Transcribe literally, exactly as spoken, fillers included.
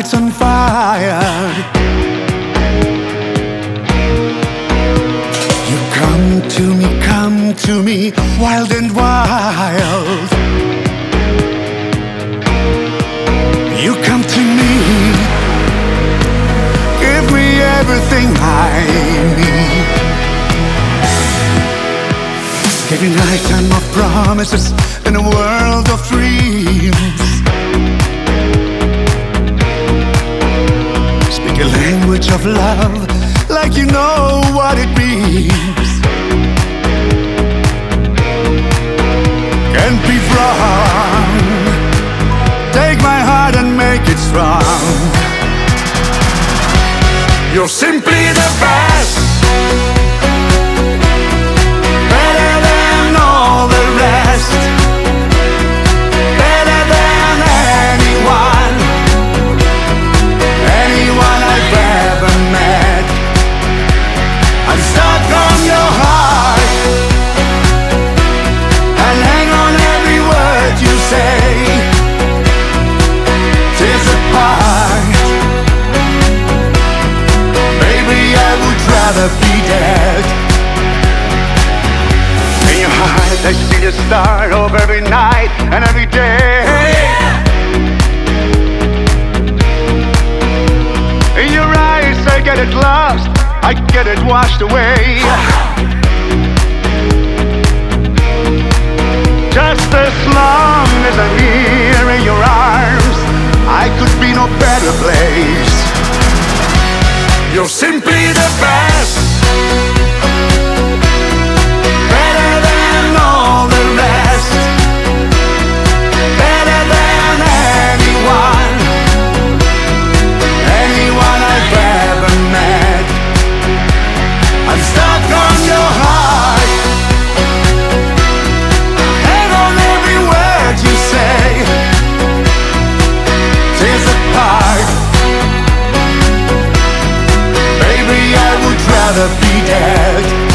heart's on fire. You come to me, come to me, wild and wild. You come to me, give me everything I need. Every lifetime of promises in a world of dreams. Speak a language of love like you know what it means. Can't be wrong. Take my heart and make it strong. You're simply the best. Be dead. In your heart I see the star of every night and every day. In your eyes I get it lost, I get it washed away. Just as long as I'm here in your arms, I could be no better place. You're simply the best. Better than all the rest. Better than anyone. Anyone I've ever met. I'm stuck on your heart. Hang on every word you say. Tears apart. I'd rather be dead.